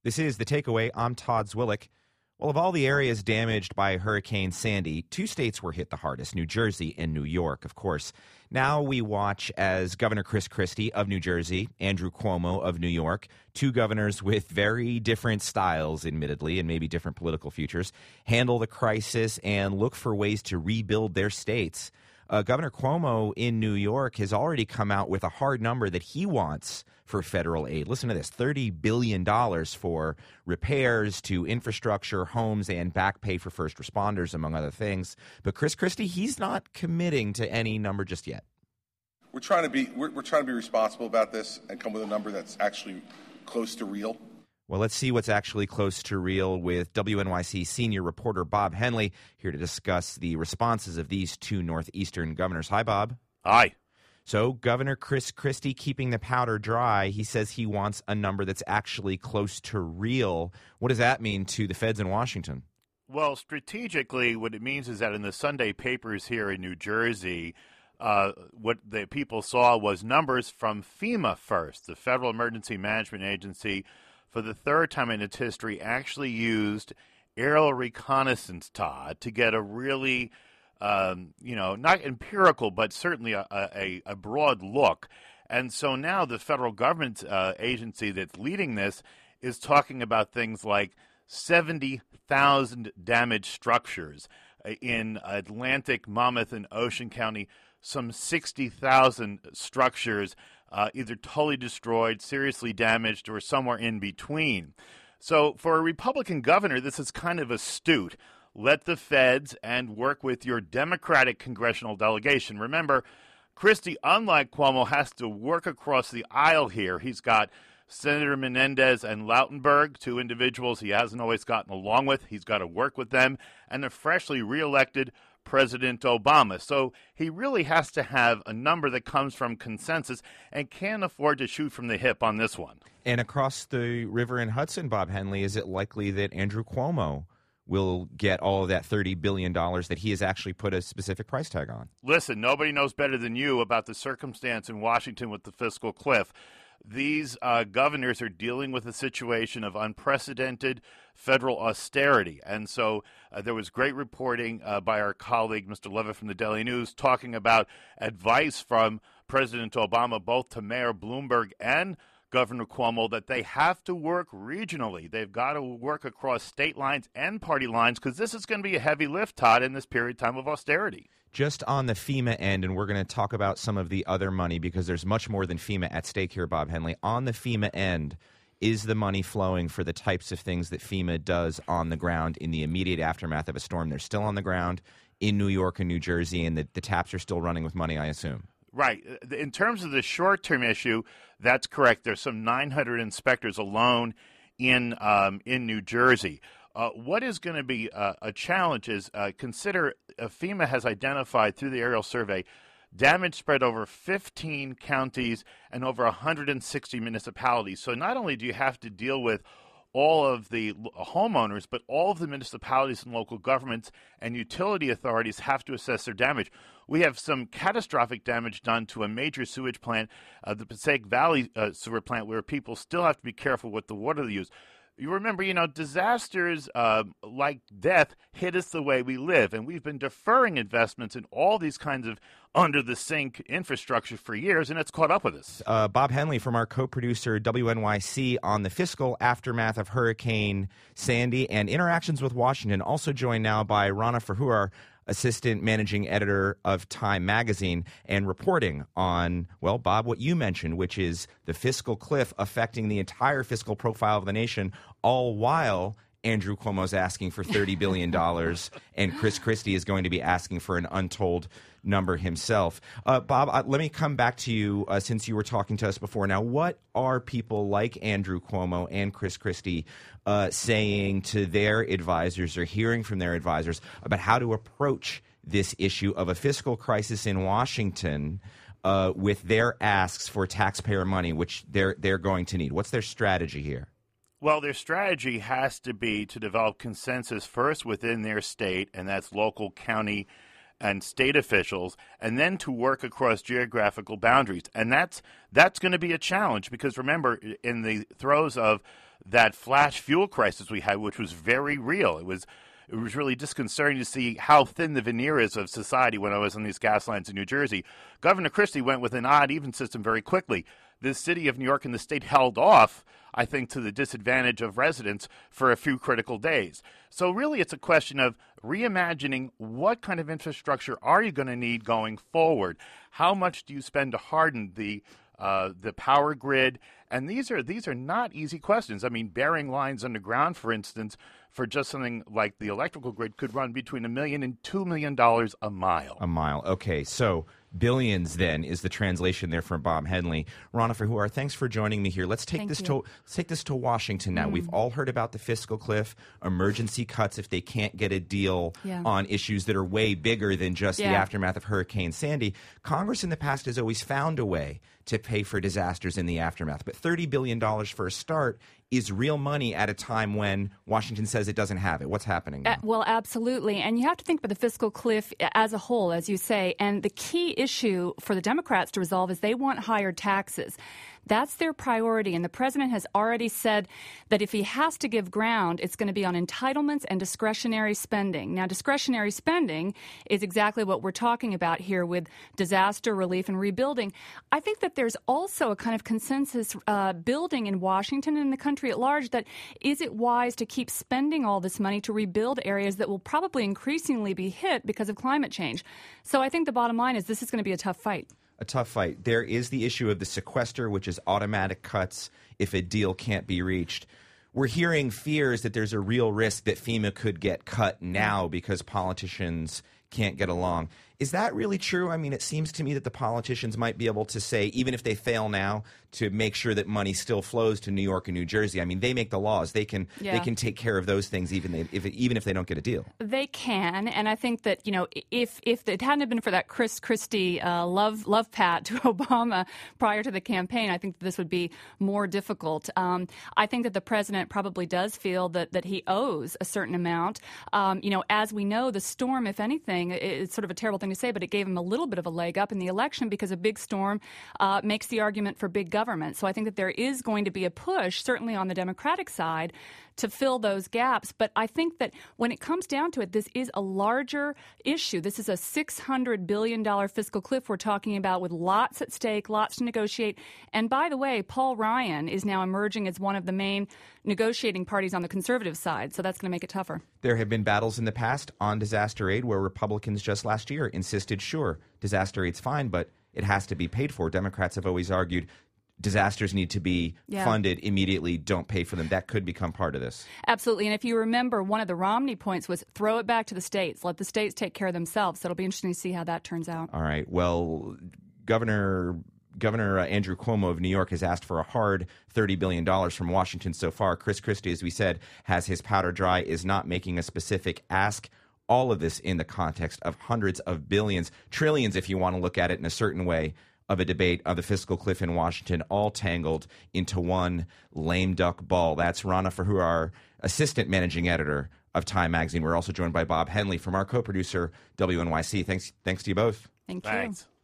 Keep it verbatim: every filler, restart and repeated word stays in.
This is The Takeaway. I'm Todd Zwillick. Well, of all the areas damaged by Hurricane Sandy, two states were hit the hardest, New Jersey and New York, of course. Now we watch as Governor Chris Christie of New Jersey, Andrew Cuomo of New York, two governors with very different styles, admittedly, and maybe different political futures, handle the crisis and look for ways to rebuild their states. Uh, Governor Cuomo in New York has already come out with a hard number that he wants for federal aid. Listen to this, thirty billion dollars for repairs to infrastructure, homes, and back pay for first responders, among other things. But Chris Christie, he's not committing to any number just yet. We're trying to be we're, we're trying to be responsible about this and come with a number that's actually close to real. Well, let's see what's actually close to real with W N Y C senior reporter Bob Henley here to discuss the responses of these two Northeastern governors. Hi, Bob. Hi. So Governor Chris Christie keeping the powder dry. He says he wants a number that's actually close to real. What does that mean to the feds in Washington? Well, strategically, what it means is that in the Sunday papers here in New Jersey, uh, what the people saw was numbers from FEMA first, the Federal Emergency Management Agency, for the third time in its history, actually used aerial reconnaissance, Todd, to get a really, um, you know, not empirical, but certainly a, a, a broad look. And so now the federal government uh, agency that's leading this is talking about things like seventy thousand damaged structures in Atlantic, Monmouth, and Ocean County, some sixty thousand structures Uh, either totally destroyed, seriously damaged, or somewhere in between. So for a Republican governor, this is kind of astute. Let the feds and work with your Democratic congressional delegation. Remember, Christie, unlike Cuomo, has to work across the aisle here. He's got Senator Menendez and Lautenberg, two individuals he hasn't always gotten along with. He's got to work with them, and a freshly reelected President Obama. So he really has to have a number that comes from consensus and can't afford to shoot from the hip on this one. And across the river in Hudson, Bob Henley, is it likely that Andrew Cuomo will get all of that thirty billion dollars that he has actually put a specific price tag on? Listen, nobody knows better than you about the circumstance in Washington with the fiscal cliff. These uh, governors are dealing with a situation of unprecedented federal austerity. And so uh, there was great reporting uh, by our colleague, Mister Levitt from the Daily News, talking about advice from President Obama, both to Mayor Bloomberg and Governor Cuomo, that they have to work regionally. They've got to work across state lines and party lines, because this is going to be a heavy lift, Todd, in this period of time of austerity. Just on the FEMA end, and we're going to talk about some of the other money because there's much more than FEMA at stake here, Bob Henley. On the FEMA end, is the money flowing for the types of things that FEMA does on the ground in the immediate aftermath of a storm? They're still on the ground in New York and New Jersey, and the, the taps are still running with money, I assume. Right. In terms of the short-term issue, that's correct. There's some nine hundred inspectors alone in um, in New Jersey. Uh, what is going to be uh, a challenge is uh, consider uh, FEMA has identified through the aerial survey damage spread over fifteen counties and over one hundred sixty municipalities. So not only do you have to deal with all of the homeowners, but all of the municipalities and local governments and utility authorities have to assess their damage. We have some catastrophic damage done to a major sewage plant, uh, the Passaic Valley uh, sewer plant, where people still have to be careful with the water they use. You remember, you know, disasters uh, like death hit us the way we live, and we've been deferring investments in all these kinds of under-the-sink infrastructure for years, and it's caught up with us. Uh, Bob Henley from our co-producer W N Y C on the fiscal aftermath of Hurricane Sandy and interactions with Washington, also joined now by Rana Forhur, assistant managing editor of Time Magazine, and reporting on, well, Bob, what you mentioned, which is the fiscal cliff affecting the entire fiscal profile of the nation, all while Andrew Cuomo's asking for thirty billion dollars and Chris Christie is going to be asking for an untold number himself. Uh, Bob, uh, let me come back to you uh, since you were talking to us before. Now, what are people like Andrew Cuomo and Chris Christie uh, saying to their advisors or hearing from their advisors about how to approach this issue of a fiscal crisis in Washington uh, with their asks for taxpayer money, which they're they're going to need? What's their strategy here? Well, their strategy has to be to develop consensus first within their state, and that's local, county, and state officials, and then to work across geographical boundaries. And that's that's going to be a challenge because, remember, in the throes of that flash fuel crisis we had, which was very real. It was it was really disconcerting to see how thin the veneer is of society when I was on these gas lines in New Jersey. Governor Christie went with an odd-even system very quickly. The city of New York and the state held off, I think, to the disadvantage of residents for a few critical days. So really it's a question of reimagining what kind of infrastructure are you going to need going forward? How much do you spend to harden the uh, the power grid? And these are these are not easy questions. I mean, burying lines underground, for instance, for just something like the electrical grid could run between a million and two million dollars a mile. A mile. Okay, so billions then is the translation there from Bob Henley. Rana Forhooar, thanks for joining me here. Let's take Thank this you. to let's take this to Washington now. Mm. We've all heard about the fiscal cliff, emergency cuts if they can't get a deal yeah. on issues that are way bigger than just yeah. the aftermath of Hurricane Sandy. Congress in the past has always found a way to pay for disasters in the aftermath, but thirty billion dollars for a start is real money at a time when Washington says it doesn't have it. What's happening now? Uh, well, absolutely. And you have to think about the fiscal cliff as a whole, as you say. And the key issue for the Democrats to resolve is they want higher taxes. That's their priority. And the president has already said that if he has to give ground, it's going to be on entitlements and discretionary spending. Now, discretionary spending is exactly what we're talking about here with disaster relief and rebuilding. I think that there's also a kind of consensus uh, building in Washington and in the country at large that is it wise to keep spending all this money to rebuild areas that will probably increasingly be hit because of climate change? So I think the bottom line is this is going to be a tough fight. A tough fight. There is the issue of the sequester, which is automatic cuts if a deal can't be reached. We're hearing fears that there's a real risk that FEMA could get cut now because politicians can't get along. Is that really true? I mean, it seems to me that the politicians might be able to say, even if they fail now, to make sure that money still flows to New York and New Jersey. I mean, they make the laws. They can yeah. they can take care of those things even they, if even if they don't get a deal. They can, and I think that, you know, if if it hadn't been for that Chris Christie uh, love love pat to Obama prior to the campaign, I think that this would be more difficult. Um, I think that the president probably does feel that that he owes a certain amount. Um, you know, as we know, the storm, if anything, it's sort of a terrible thing to say, but it gave him a little bit of a leg up in the election because a big storm uh, makes the argument for big government. So I think that there is going to be a push, certainly on the Democratic side, to fill those gaps. But I think that when it comes down to it, this is a larger issue. This is a six hundred billion dollars fiscal cliff we're talking about with lots at stake, lots to negotiate. And by the way, Paul Ryan is now emerging as one of the main negotiating parties on the conservative side. So that's going to make it tougher. There have been battles in the past on disaster aid where Republicans just last year insisted, sure, disaster aid's fine, but it has to be paid for. Democrats have always argued disasters need to be yeah. funded immediately. Don't pay for them. That could become part of this. Absolutely. And if you remember, one of the Romney points was throw it back to the states. Let the states take care of themselves. So it'll be interesting to see how that turns out. All right. Well, Governor Governor uh, Andrew Cuomo of New York has asked for a hard thirty billion dollars from Washington so far. Chris Christie, as we said, has his powder dry, is not making a specific ask. All of this in the context of hundreds of billions, trillions, if you want to look at it in a certain way, of a debate of the fiscal cliff in Washington, all tangled into one lame duck ball. That's Rana Forhooar, assistant managing editor of Time Magazine. We're also joined by Bob Henley from our co-producer, W N Y C. Thanks, thanks to you both. Thank you. Thanks.